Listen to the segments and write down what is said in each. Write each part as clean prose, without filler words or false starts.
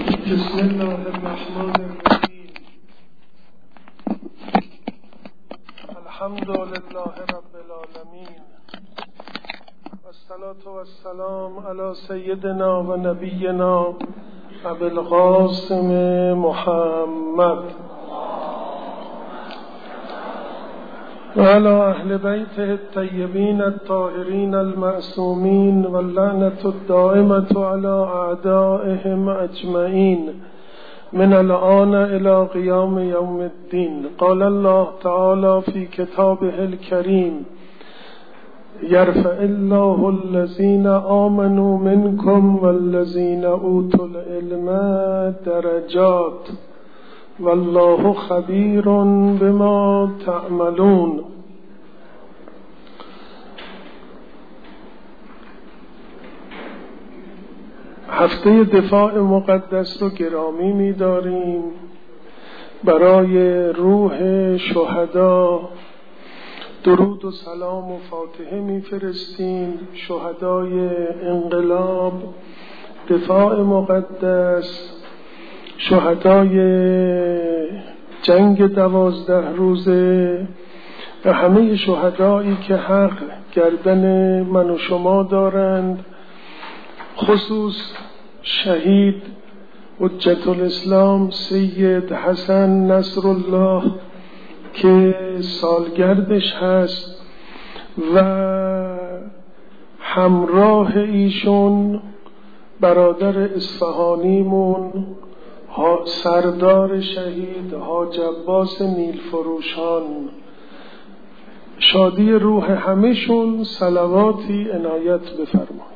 بسم الله الرحمن الرحیم. الحمد لله رب العالمین والصلاة والسلام علی سیدنا و نبینا ابی القاسم محمد و علی اهل بیته الطیبین الطاهرین المعصومین واللعنة الدائمة علی اعدائهم اجمعین من الآن الى قیام یوم الدین. قال الله تعالی فی کتابه الکریم: یرفع الله الذین آمنوا منکم والذین اوتوا العلم درجات والله خبیر بما تعملون. هفته دفاع مقدس رو گرامی می‌داریم. برای روح شهدا درود و سلام و فاتحه می‌فرستیم. شهدای انقلاب، دفاع مقدس، شهدای جنگ 12 روزه و همه شهدایی که حق گردن من و شما دارند، خصوص شهید حجت الاسلام سید حسن نصرالله که سالگردش هست و همراه ایشون برادر اصفهانیمون سردار شهید حاج عباس نیلفروشان. شادی روح همه‌شون صلواتی عنایت بفرمایید.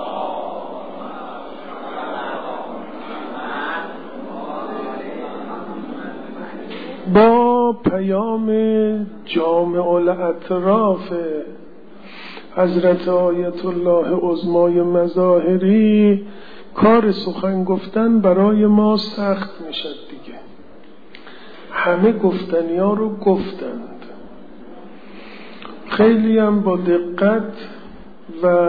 با پیام جامع الاطراف حضرت آیت الله عظمای مظاهری کار سخن گفتن برای ما سخت میشد دیگه. همه گفتنی ها رو گفتند، خیلی هم با دقت و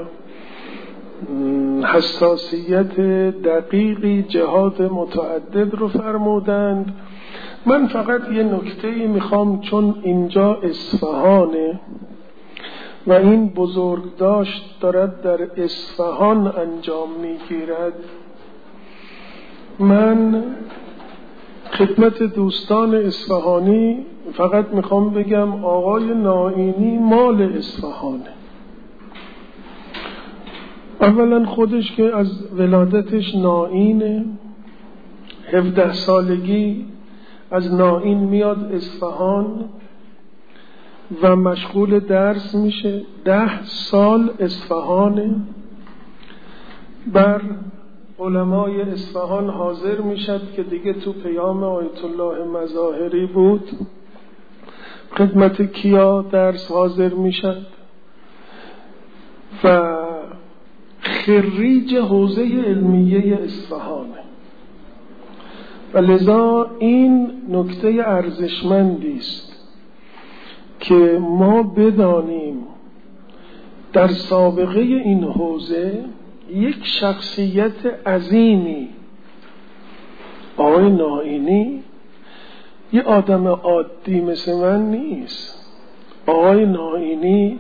حساسیت دقیقی جهات متعدد رو فرمودند. من فقط یه نکته‌ای میخوام، چون اینجا اصفهانه و این بزرگداشت دارد در اصفهان انجام میگیرد، من خدمت دوستان اصفهانی فقط میخوام بگم آقای نائینی مال اصفهانه. اولا خودش که از ولادتش نائینه، 17 سالگی از نائین میاد اصفهان و مشغول درس میشه. 10 سال اصفهانه، بر علمای اصفهان حاضر میشد که دیگه تو پیام آیت الله مظاهری بود. خدمت کیا درس حاضر میشد و خریج حوزه علمیه اصفهانه و لذا این نکته ارزشمندی است که ما بدانیم در سابقه این حوزه یک شخصیت عظیمی، آقای نائینی، یه آدم عادی مثل من نیست. آقای نائینی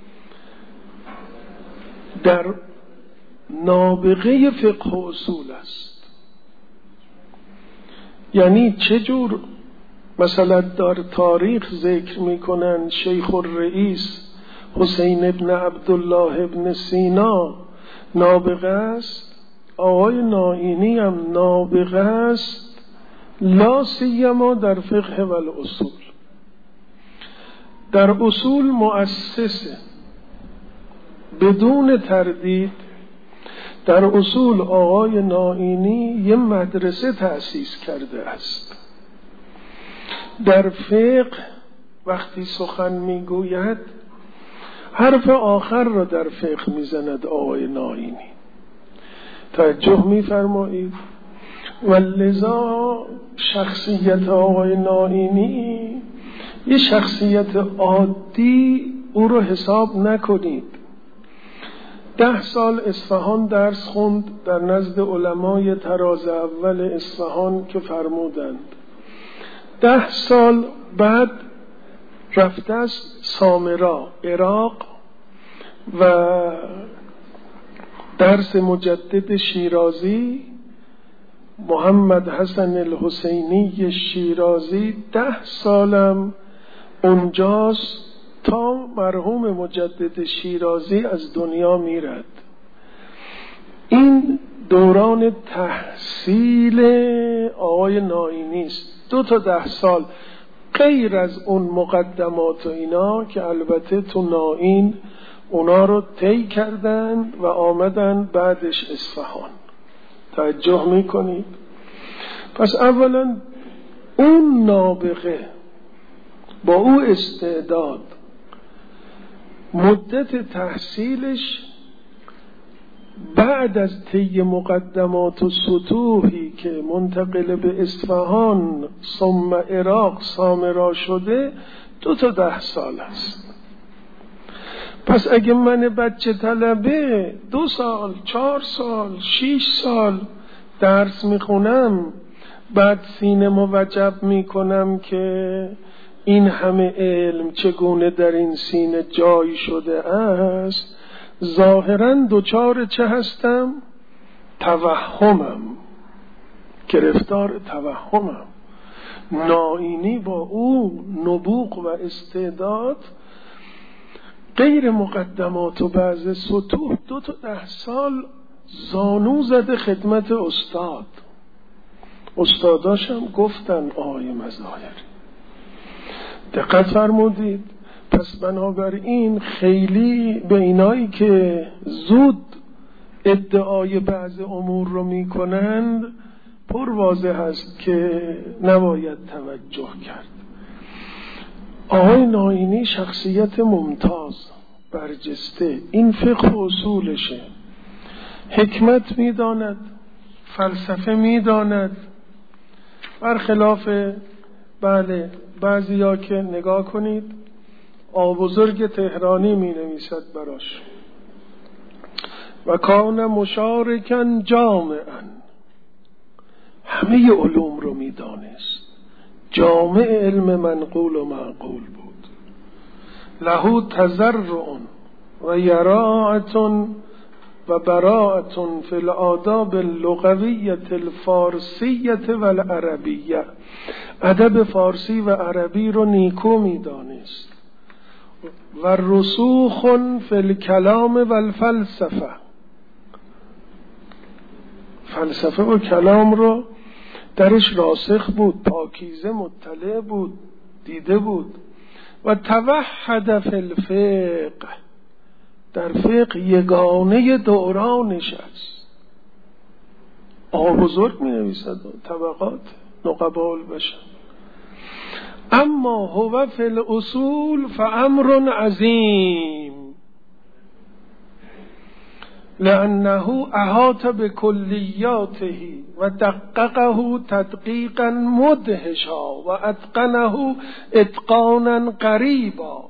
در نابغه فقه و اصول است. یعنی چجور مثلا در تاریخ ذکر میکنن شیخ الرئیس حسین ابن عبدالله ابن سینا نابغه است، آقای نائینی هم نابغه است، لا سیما در فقه و الاصول. در اصول مؤسسه بدون تردید. در اصول آقای نائینی یه مدرسه تأسیس کرده است. در فقه وقتی سخن میگوید حرف آخر را در فقه میزند آقای نائینی. توجه میفرمایید. و لذا شخصیت آقای نائینی یه شخصیت عادی او رو حساب نکنید. 10 سال اصفهان درس خوند در نزد علمای طراز اول اصفهان که فرمودند 10 سال بعد رفته است سامرا عراق و درس مجدد شیرازی محمد حسن الحسینی شیرازی 10 سالم اونجاست تا مرحوم مجدد شیرازی از دنیا میرد. این دوران تحصیل آقای نائینی است. 2 تا 10 سال غیر از اون مقدمات و اینا که البته تو نائین اونا رو طی کردند و آمدن بعدش اصفهان. توجه میکنید؟ پس اولا اون نابغه با او استعداد مدت تحصیلش بعد از طی مقدمات و سطوحی که منتقل به اصفهان ثم عراق سامرا شده 2 تا 10 سال است. پس اگه من بچه طلبه 2 سال 4 سال 6 سال درس میخونم بعد سینه موجب میکنم که این همه علم چگونه در این سینه جای شده است، ظاهراً دچار چه هستم؟ توهمم، گرفتار توهمم. نائینی با او نبوغ و استعداد غیر مقدمات و بعض سطوح 2 تا 10 سال زانو زده خدمت استاد. استاداشم گفتن آقای مظاهری، دقت فرمودید. پس بنابراین خیلی به اینایی که زود ادعای بعض امور رو میکنند پر واضح است که نباید توجه کرد. آقای نائینی شخصیت ممتاز برجسته، این فقه و اصولشه، حکمت میداند، فلسفه میداند، برخلاف بله بعضیا که نگاه کنید آبزرگ تهرانی می نویسد براش و کان مشارکن جامعا، همه علوم رو می دانست، جامع علم منقول و معقول بود، له تزرع و یراعة و براءة فی الآداب اللغویة الفارسیة و العربیة، ادب فارسی و عربی رو نیکو می دانست، و رسوخ فی الکلام و الفلسفه، فلسفه و کلام رو درش راسخ بود، پاکیزه مطلع بود، دیده بود. و توحد فی الفقه، در فقه یگانه دورانش است. آقا بزرگ می نویسد طبقات نقبا البشر. اما هو فی الاصول فامر عظیم لانه احاط بکلیاته و دققه تدقیقا مدهشا و اتقنه اتقانا قریبا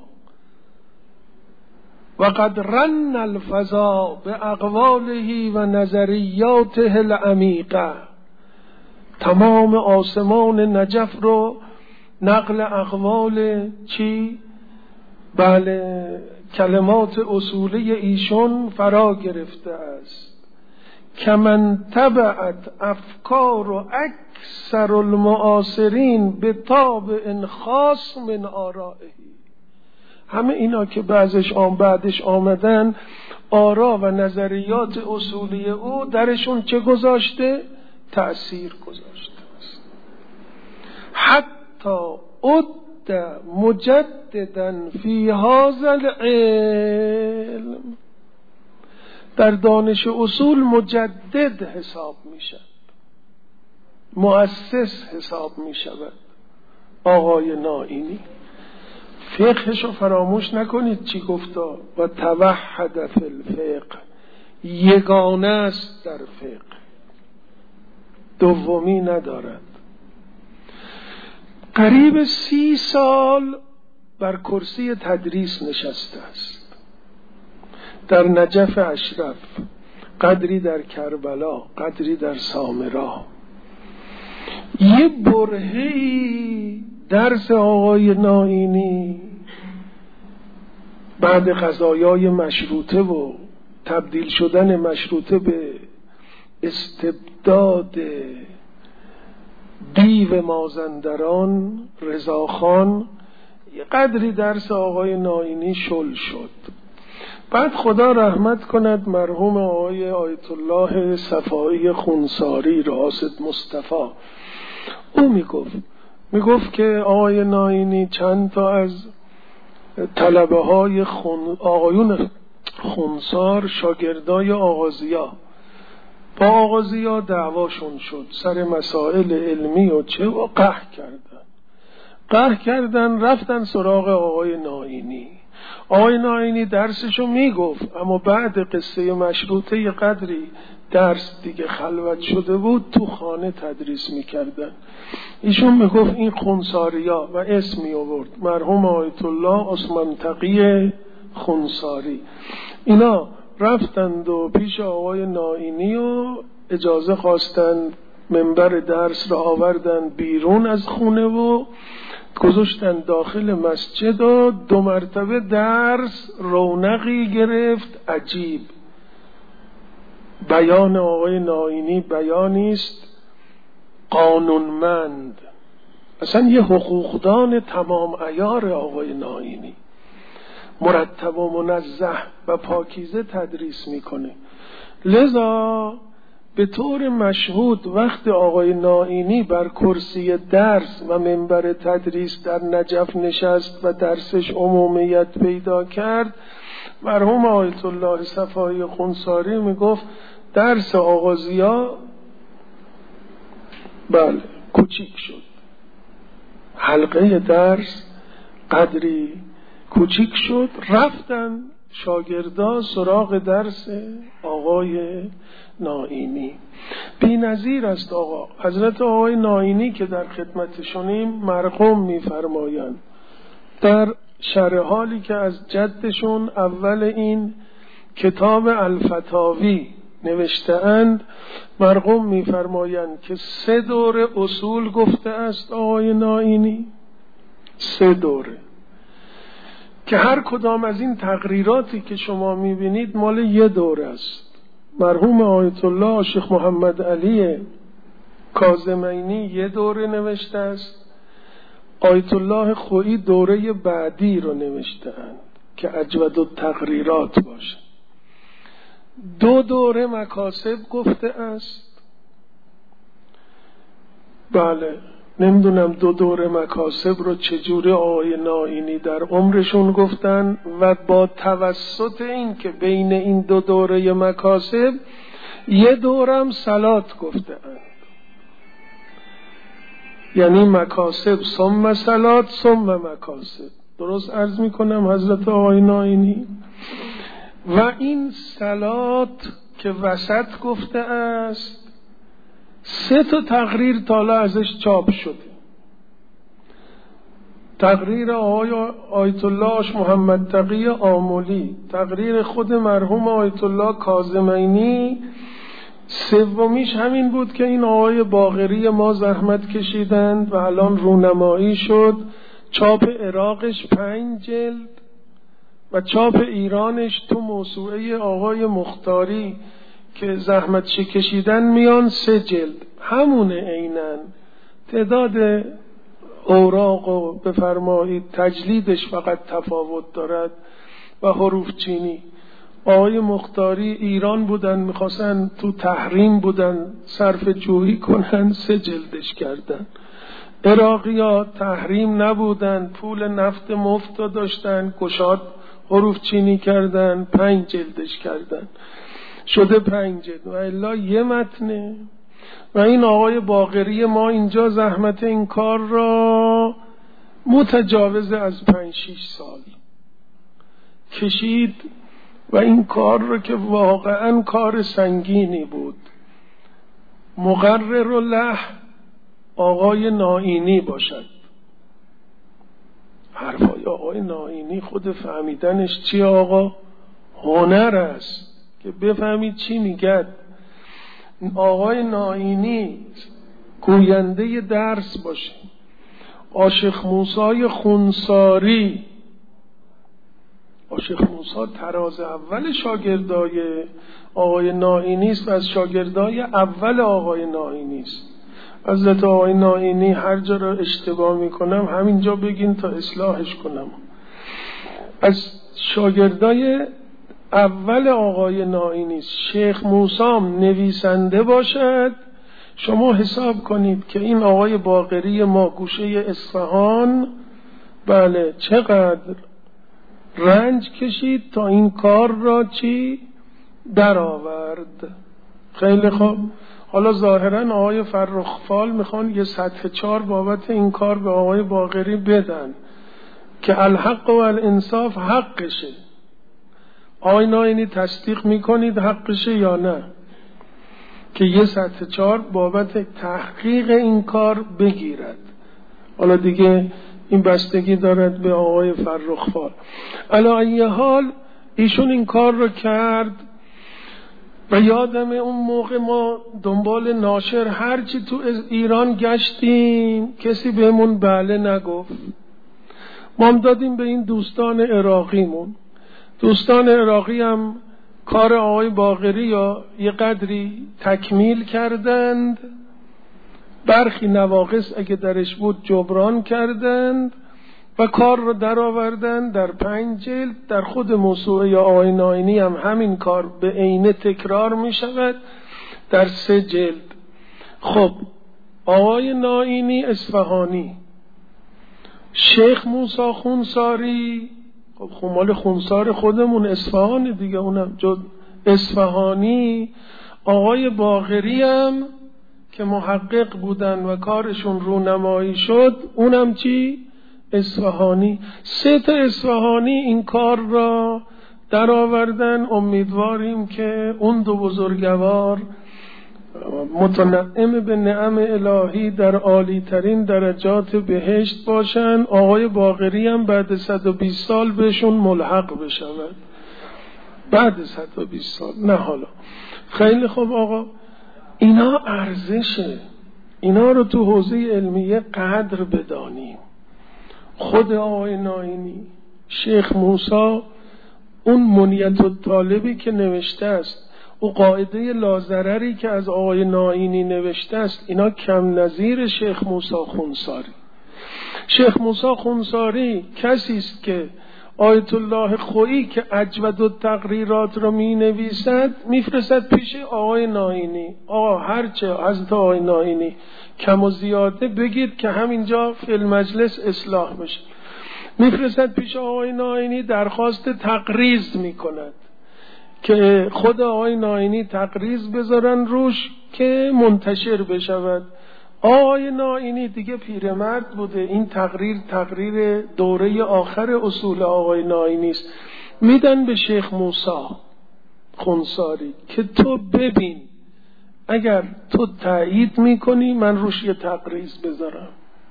و قد رن الفضا باقواله و نظریاته العمیقه. تمام آسمان نجف رو نقل اقوال چی؟ بله کلمات اصولی ایشون فرا گرفته است. کمن تبعت افکار و اکثر المعاصرین به طابع خاص من آرائه. همه اینا که بعدش آمدن آرا و نظریات اصولی او درشون چه گذاشته؟ تأثیر گذاشته است. حتی عد مجددا فی هذا العلم، در دانش اصول مجدد حساب می شود، مؤسس حساب می شود آقای نائینی. فقهشو فراموش نکنید چی گفتا؟ و توحد فی الفقه، یگانه است در فقه، دومی ندارد. قریب 30 سال بر کرسی تدریس نشسته است. در نجف اشرف، قدری در کربلا، قدری در سامرا. یه برهه‌ای درس آقای نائینی بعد قضایای مشروطه و تبدیل شدن مشروطه به استبداد دیو مازندران رضاخان، یه قدری درس آقای نائینی شل شد. بعد خدا رحمت کند مرحوم آقای آیت الله صفایی خونساری رئاست مصطفی، او میگفت که آقای نائینی چند تا از طلبه های آقایون خونسار شاگردای آغازیا با آغازیا دعواشون شد سر مسائل علمی و چه و قهر کردن رفتن سراغ آقای نائینی. آقای نائینی درسشو میگفت، اما بعد قصه مشروطه یه قدری درس دیگه خلوت شده بود، تو خانه تدریس میکردن. ایشون میگفت این خونساریا و اسمی آورد مرحوم آیت الله عثمان تقی خونساری، اینا رفتند و پیش آقای نائینی و اجازه خواستند، منبر درس را آوردن بیرون از خونه و گذاشتن داخل مسجد و 2 مرتبه درس رونقی گرفت عجیب. بیان آقای نائینی بیانی است قانونمند، اصلا یه حقوقدان تمام عیار آقای نائینی، مرتب و منزه و پاکیزه تدریس میکنه. لذا به طور مشهود وقت آقای نائینی بر کرسی درس و منبر تدریس در نجف نشست و درسش عمومیت پیدا کرد، مرحوم آیت الله صفایی خونساری میگفت درس آغازیا بله کوچیک شد، حلقه درس قدری کوچیک شد، رفتن شاگردا سراغ درس آقای نائینی. بی نظیر است آقا. حضرت آقای نائینی که در خدمتشونیم مرقوم می‌فرمایند در شرح حالی که از جدشون اول این کتاب الفتاوی نوشته‌اند، مرقوم می‌فرمایند که 3 دوره اصول گفته است آقای نائینی، 3 دوره که هر کدام از این تقریراتی که شما می‌بینید مال 1 دوره است. مرحوم آیت الله شیخ محمد علی کاظمینی 1 دوره نوشته است، آیت الله خویی دوره بعدی رو نوشته‌اند که اجود التقریرات باشه. 2 دوره مکاسب گفته است، بله نمیدونم 2 دوره مکاسب رو چجوری آقای نائینی در عمرشون گفتن و با توسط این که بین این 2 دوره مکاسب 1 دورم صلات گفته اند، یعنی مکاسب ثم صلات ثم مکاسب. درست عرض میکنم حضرت آقای نائینی؟ و این صلات که وسط گفته است 3 تا تقریر تالا ازش چاپ شده. تقریر آقای آیت الله محمد تقی آملی، تقریر خود مرحوم آیت الله کاظمینی، 3میش همین بود که این آقای باقری ما زحمت کشیدند و الان رونمایی شد. چاپ عراقش 5 جلد و چاپ ایرانش تو موسوعه آقای مختاری که زحمت کشیدن میان 3 جلد، همونه عیناً. تعداد اوراق و بفرمایید تجلیدش فقط تفاوت دارد و حروف چینی. آقای مختاری ایران بودن، میخواستن تو تحریم بودن صرف جویی کنن، 3 جلدش کردن. عراقی‌ها تحریم نبودن، پول نفت مفت داشتن، گشاد حروف چینی کردن، 5 جلدش کردن، شده 5 جلد و الا 1 متنه. و این آقای باقری ما اینجا زحمت این کار را متجاوز از 5-6 سال کشید و این کار را که واقعا کار سنگینی بود، مقرر له آقای نائینی باشد. حرفای آقای نائینی خود فهمیدنش چیه آقا؟ هنر است که بفهمید چی میگد. آقای نائینی گوینده درس باشه. آشیخ موسی خونساری، آشیخ موسی تراز اول شاگردای آقای نائینی است و از شاگردای اول آقای نائینی است. حضرت آقای نائینی هر جا را اشتباه میکنم همینجا بگین تا اصلاحش کنم. از شاگردای اول آقای نائینی است. شیخ موسی نویسنده باشد، شما حساب کنید که این آقای باقری ما گوشه اصفهان بله چقدر رنج کشید تا این کار را چی در آورد. خیلی خوب. حالا ظاهرا آقای فرخفال میخوان یه سطح 4 بابت این کار به آقای باقری بدن که الحق و الانصاف حقشه. آقای نائینی تصدیق میکنید حقشه یا نه که یه سطح 4 بابت تحقیق این کار بگیرد؟ حالا دیگه این بستگی دارد به آقای فرخفال. علی ای حال ایشون این کار رو کرد و یادم اون موقع ما دنبال ناشر هرچی تو ایران گشتیم کسی بهمون بله نگفت. ما هم دادیم به این دوستان عراقیمون. دوستان عراقی هم کار آقای باقری یا یه قدری تکمیل کردند، برخی نواقص اگه درش بود جبران کردند و کار رو در آوردند در 5 جلد. در خود موسوعه آقای نائینی هم همین کار به عینه تکرار می شود در 3 جلد. خب آقای نائینی اصفهانی، شیخ موسی خونساری، خب مال خونسار خودمون اصفهان دیگه، اونم جد اصفهانی. آقای باقری هم که محقق بودن و کارشون رونمایی شد اونم چی؟ اصفهانی. 3 تا اصفهانی این کار را در آوردن. امیدواریم که اون 2 بزرگوار متنعم به نعم الهی در عالی ترین درجات بهشت باشن. آقای باقری هم بعد 120 سال بهشون ملحق بشود. بعد 120 سال نه حالا. خیلی خوب آقا، اینا ارزشه. اینا رو تو حوزه علمیه قدر بدانیم. خود آقای نائینی، شیخ موسی، اون منیت الطالبی که نوشته است، او قاعده لازرری که از آقای نائینی نوشته است، اینا کم نظیر شیخ موسی خونساری. شیخ موسی خونساری کسی است که آیت الله خویی که اجود التقریرات را می نویسد میفرستد پیش آقای نائینی. آقا هرچه حضرت آقای نائینی کم و زیاده بگید که همینجا فی المجلس اصلاح بشه. میفرستد پیش آقای نائینی، درخواست تقریض میکند که خود آقای نائینی تقریض بذارن روش که منتشر بشود. آقای نائینی دیگه پیرمرد بوده. این تقریر دوره آخر اصول آقای نائینی است. میدن به شیخ موسی خونساری که تو ببین اگر تو تایید میکنی من روش یه تقریض بذارم.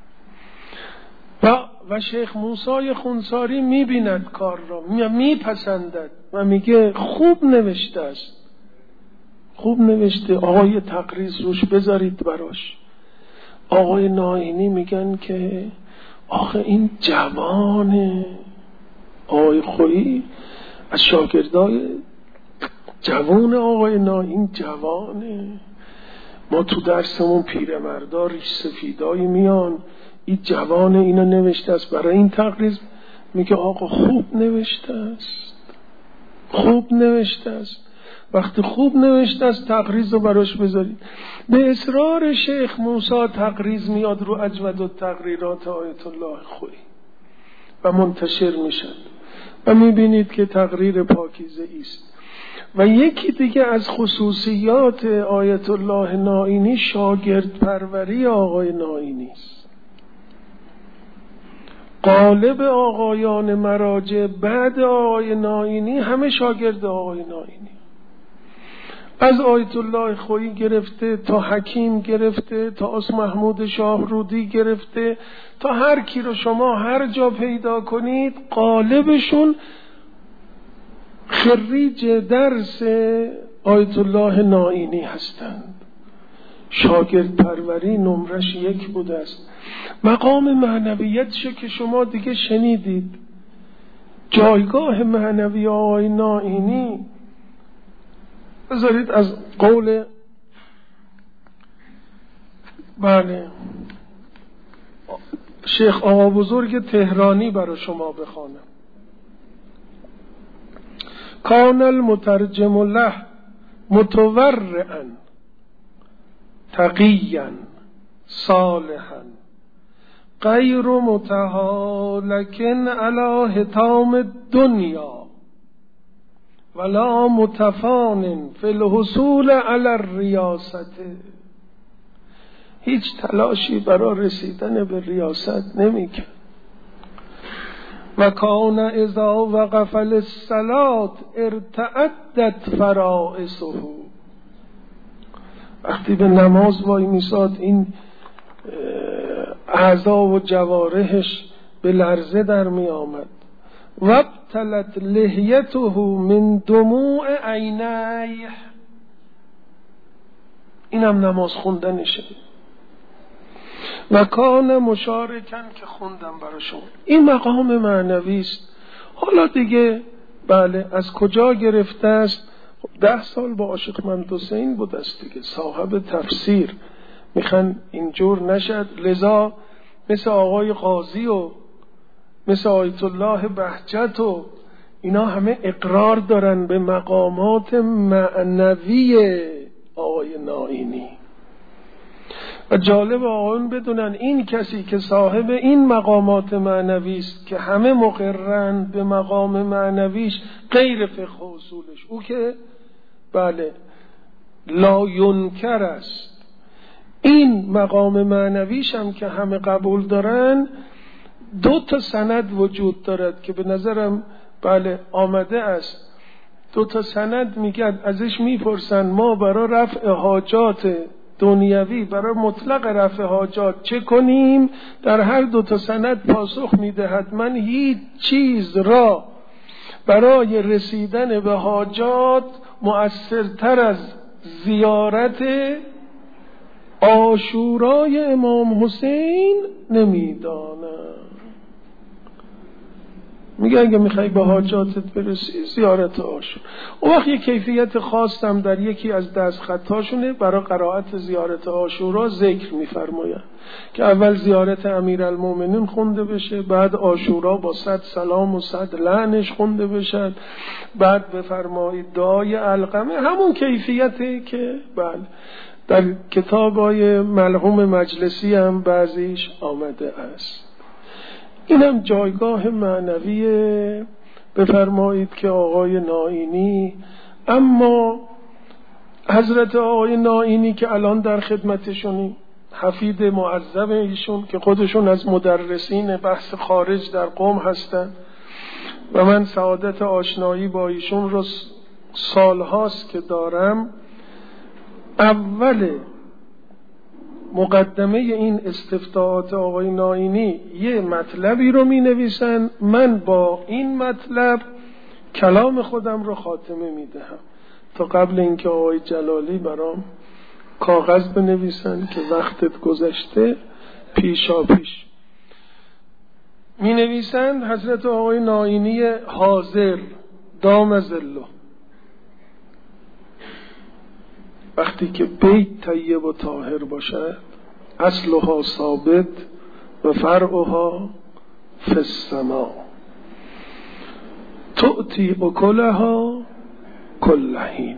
و شیخ موسی خونساری میبیند کار را، میپسندد و میگه خوب نوشته است، خوب نوشته، آقای تقریض روش بذارید براش. آقای نائینی میگن که آخه این جوانه. آقای خویی از شاگردای جوان آقای نائینی جوانه. ما تو درسمون پیرمردا ریش سفیدایی میان، این جوان اینا نوشته است برای این تقریض. میگه آقا خوب نوشته است، خوب نوشته است. وقتی خوب نوشته است تقریض رو براش بذارید. به اصرار شیخ موسی تقریض میاد رو اجود التقریرات آیت الله خویی و منتشر میشن و میبینید که تقریر پاکیزه است. و یکی دیگه از خصوصیات آیت الله نائینی شاگرد پروری آقای نائینی است. غالب آقایان مراجع بعد آقای نائینی همه شاگرد آقای نائینی، از آیت الله خویی گرفته تا حکیم گرفته تا اس محمود شاهرودی گرفته تا هر کی رو شما هر جا پیدا کنید غالبشون خریج درس آیت الله نائینی هستند. شاگرد پروری نمرش 1 بوده است. مقام معنویتش که شما دیگه شنیدید. جایگاه معنوی آقای نائینی، بذارید از قول شیخ آقا بزرگ تهرانی برای شما بخوانم. کان المترجم له متورعا تقیا صالحا غیر متهالک علی حطام الدنیا ولا متفان فی الحصول علی الریاست. هیچ تلاشی برای رسیدن به ریاست نمیکرد. و کان اذا وقف للصلاة ارتعدت فرائصه. وقتی به نماز وای میساد این اعضا و جوارحش به لرزه در می آمد. و ابتلت لحیته من دموع عینیه. اینم نماز خوندنشه. و کان مشارکن که خوندم براشون. این مقام معنوی است. حالا دیگه از کجا گرفته است؟ 10 سال با عاشق مندوسین بود است دیگه، صاحب تفسیر. میخوان اینجور نشد، لذا مثل آقای قاضی و مثل آیت الله بهجت و اینا همه اقرار دارن به مقامات معنوی آقای نائینی. و جالب آقایون بدونن این کسی که صاحب این مقامات معنوی است که همه مقررن به مقام معنویش غیر فقه اصولش، او که لا ینکر است. این مقام معنویش هم که همه قبول دارن 2 سند وجود دارد که به نظرم آمده است. 2 سند میگن، ازش میپرسن ما برای رفع حاجات دنیوی، برای مطلق رفع حاجات چه کنیم؟ در هر 2 سند پاسخ میدهد من هیچ چیز را برای رسیدن به حاجات مؤثرتر از زیارت عاشورای امام حسین نمیدانم. میگه اگه میخوای به حاجاتت برسی زیارت عاشورا. اون وقت یک کیفیت خاص هم در یکی از دستخطاشونه برای قرائت زیارت عاشورا ذکر میفرماید که اول زیارت امیرالمومنین خونده بشه، بعد عاشورا با 100 سلام و 100 لعنش خونده بشن، بعد بفرمایید دعای علقمه. همون کیفیتی که در کتابای ملحوم مجلسی هم بعضیش آمده است. اینم جایگاه معنوی بفرمایید که آقای نائینی. اما حضرت آقای نائینی که الان در خدمتشونیم، حفید معظم ایشون که خودشون از مدرسین بحث خارج در قم هستن و من سعادت آشنایی با ایشون رو سالهاست که دارم. اول مقدمه این استفتاحات آقای نائینی یه مطلبی رو می نویسن، من با این مطلب کلام خودم رو خاتمه می دهم تا قبل اینکه آقای جلالی برام کاغذ بنویسن که وقتت گذشته پیشا پیش. می نویسن حضرت آقای نائینی حاضر دام ظله وقتی که بیت طیب و طاهر باشد اصلها ثابت و فرعها فی السماء تؤتی اکلها کل حین.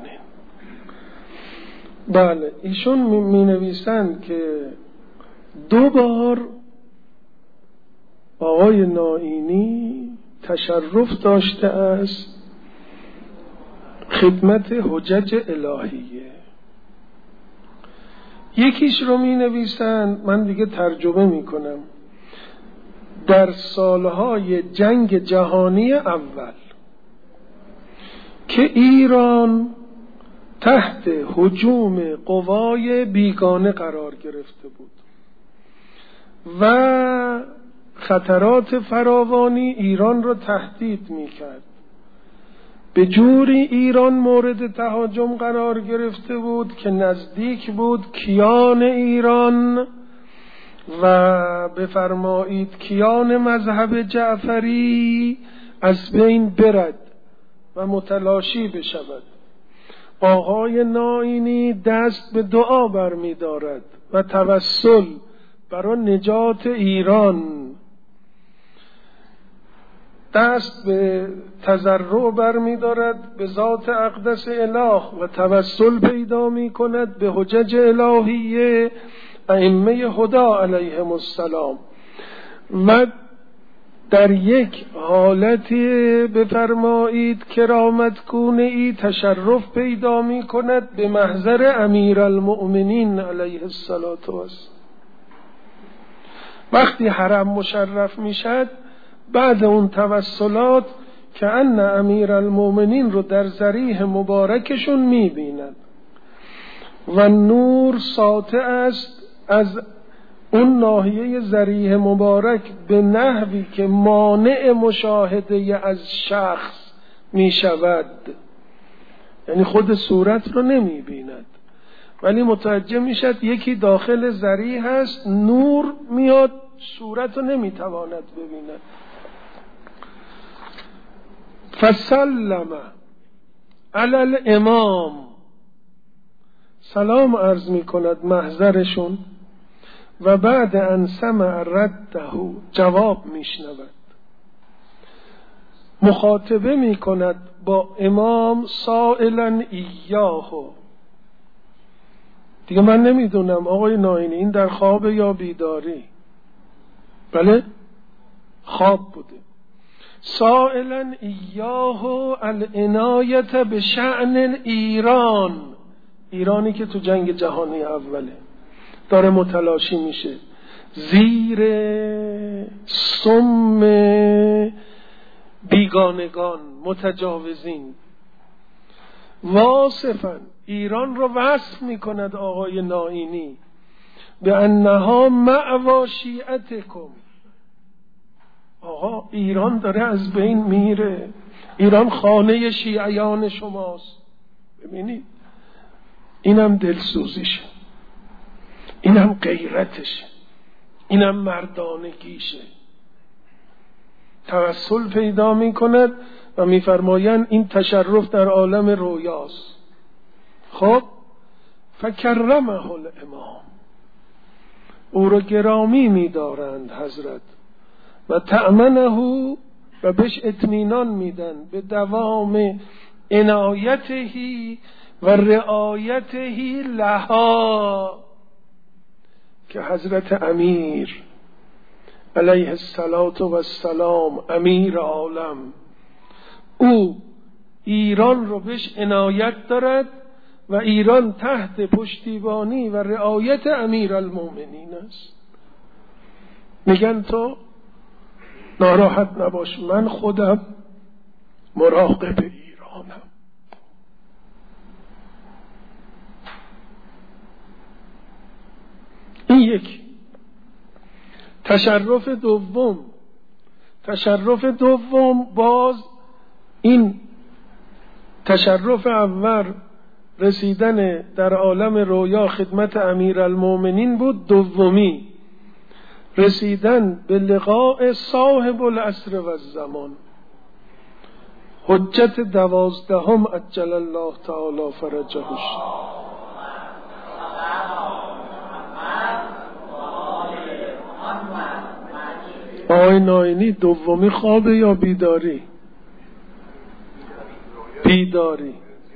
ایشون می نویسن که 2 بار آقای نائینی تشرف داشته است خدمت حجج الهیه. یکیش رو می نویسن، من دیگه ترجمه می کنم، در سالهای جنگ جهانی اول که ایران تحت هجوم قوای بیگانه قرار گرفته بود و خطرات فراوانی ایران را تهدید می کرد به جوری ایران مورد تهاجم قرار گرفته بود که نزدیک بود کیان ایران و بفرمایید کیان مذهب جعفری از بین برد و متلاشی بشود. آقای نائینی دست به دعا برمی دارد و توسل برای نجات ایران، دست به تضرع برمی دارد به ذات اقدس اله و توسل پیدا می کند به حجج الهیه ائمه هدا علیهم السلام و در یک حالتی بفرمایید کرامت گونه‌ای تشرف پیدا می کند به محضر امیرالمؤمنین علیه السلام. وقتی حرم مشرف می شد، بعد اون توسلات که ان امیرالمؤمنین رو در ضریح مبارکشون می بیند و نور ساطع است از اون ناحیه ضریح مبارک به نحوی که مانع مشاهده از شخص می شود، یعنی خود صورت رو نمی بیند ولی متوجه می شد یکی داخل ضریح هست، نور میاد صورت رو نمی تواند ببیند. فسلم علی الامام، سلام عرض می کند محضرشون و بعد ان سمع رده جواب می شنود، مخاطبه می کند با امام سائلا ایاه. دیگه من نمیدونم آقای نائینی این در خواب یا بیداری؟ بله خواب بوده. سائلا ایاه العنایت به شأن ایران، ایرانی که تو جنگ جهانی اوله داره متلاشی میشه زیر سم بیگانگان متجاوزین. واصفا ایران رو وصف میکند آقای نائینی به انها مأوی شیعتکم. آقا ایران داره از بین میره، ایران خانه شیعیان شماست. ببینید اینم دلسوزیشه، اینم غیرتشه، اینم مردانگیشه. توسل پیدا می کند و می فرمایند این تشرف در عالم رویاست. خب فکرمه الامام، او رو گرامی می دارند حضرت و تأمنه و بهش اطمینان میدن به دوام عنایتهی و رعایتهی لها، که حضرت امیر علیه السلام امیر عالم او ایران رو بهش عنایت دارد و ایران تحت پشتیبانی و رعایت امیرالمؤمنین است. میگن تو ناراحت نباش، من خودم مراقب ایرانم. این یک. تشرف دوم باز این تشرف اول رسیدن در عالم رویا خدمت امیرالمؤمنین بود، دومی رسیدن به لقاء صاحب العصر و الزمان حجت 12 عجل الله تعالی فرجه. آقای نائینی دومی خوابه یا بیداری؟ بیداری.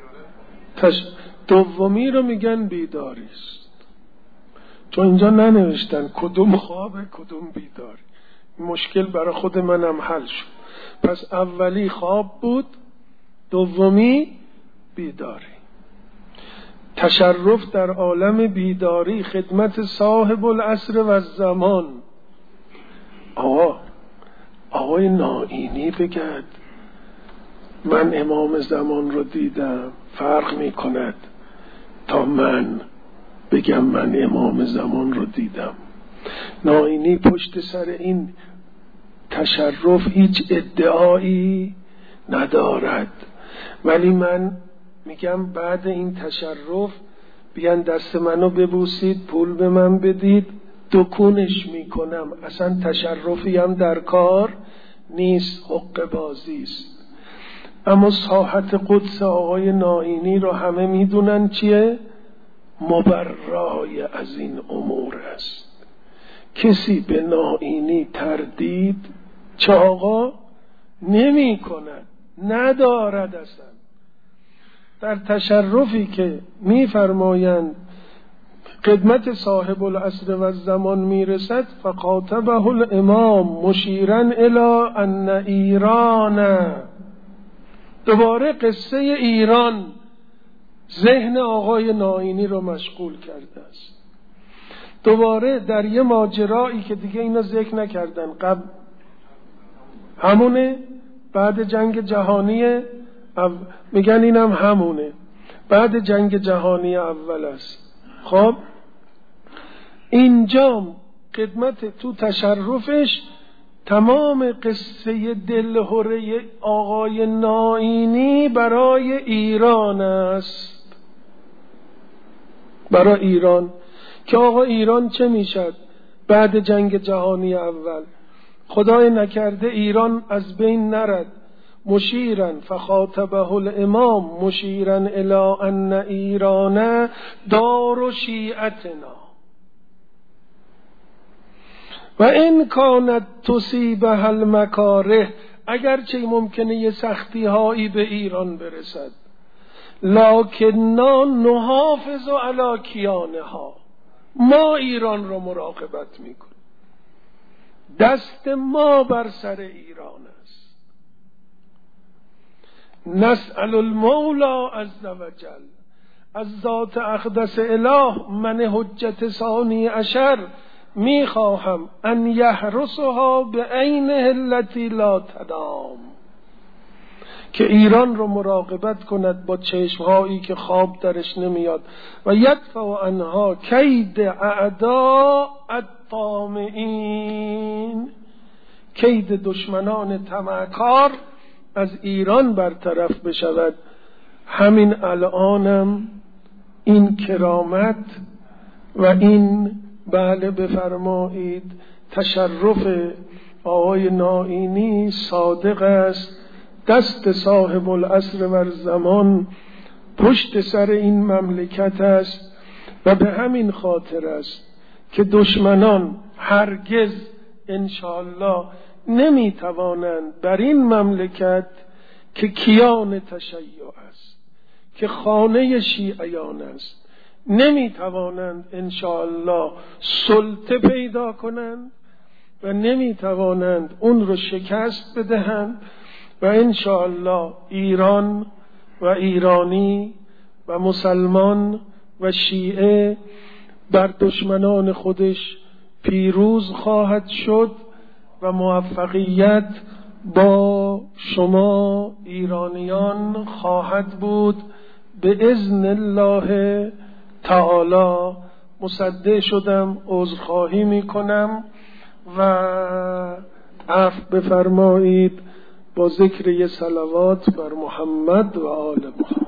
دومی رو میگن بیداری است، چون اینجا ننوشتن کدوم خوابه کدوم بیداری. مشکل برای خود منم حل شد. پس اولی خواب بود، دومی بیداری. تشرف در عالم بیداری خدمت صاحب العصر و الزمان. آقای نائینی بگد من امام زمان رو دیدم، فرق می کند تا من بگم من امام زمان رو دیدم. نائینی پشت سر این تشرف هیچ ادعایی ندارد ولی من میگم بعد این تشرف بیان دست منو ببوسید، پول به من بدید، دکونش میکنم. اصلا تشرفی هم در کار نیست، حقه بازی است. اما ساحت قدس آقای نائینی رو همه میدونن چیه؟ مبرای از این امور است. کسی به نائینی تردید چه آقا نمی کند، ندارد. اصلا در تشرفی که میفرمایند خدمت صاحب العصر و الزمان میرسد، فخاطبه الامام مشیرا الی ان ایران. دوباره قصه ایران ذهن آقای نائینی رو مشغول کرده است. دوباره در یه ماجرایی که دیگه اینا ذکر نکردن، قبل همونه، بعد جنگ جهانی میگن اینم همونه، بعد جنگ جهانی اول است. خب اینجا خدمت تو تشرفش تمام قصه دلهره آقای نائینی برای ایران است، برای ایران، که آقا ایران چه میشد بعد جنگ جهانی اول؟ خدای نکرده ایران از بین نرد. مشیرن فخاطبه الامام مشیرن الی ان ایران دار شیعتنا و این کانت تصیبها المکاره. اگرچه ممکنه یه سختی هایی به ایران برسد، لکننا نحافظ علی کیانها، ما ایران رو مراقبت میکنیم، دست ما بر سر ایران است. نسأل المولا عز وجل، از ذات اقدس اله من حجت ثانی عشر میخواهم ان یحرسها به عینه التي لا تنام، که ایران رو مراقبت کند با چشمهایی که خواب درش نمیاد، و یدفع عنها کید اعداء الطامعین، کید دشمنان طمعکار از ایران برطرف بشود. همین الانم این کرامت و این بله بفرمایید تشرف آقای نائینی صادق است. دست صاحب العصر و الزمان پشت سر این مملکت است و به همین خاطر است که دشمنان هرگز انشاءالله نمیتوانند بر این مملکت که کیان تشیع است، که خانه شیعیان است، نمیتوانند انشاءالله سلطه پیدا کنند و نمیتوانند اون رو شکست بدهند. و انشاءالله ایران و ایرانی و مسلمان و شیعه بر دشمنان خودش پیروز خواهد شد و موفقیت با شما ایرانیان خواهد بود به اذن الله تعالی. مصدع شدم، عذرخواهی میکنم و عفو بفرمایید با ذکر یه صلوات بر محمد و آل محمد.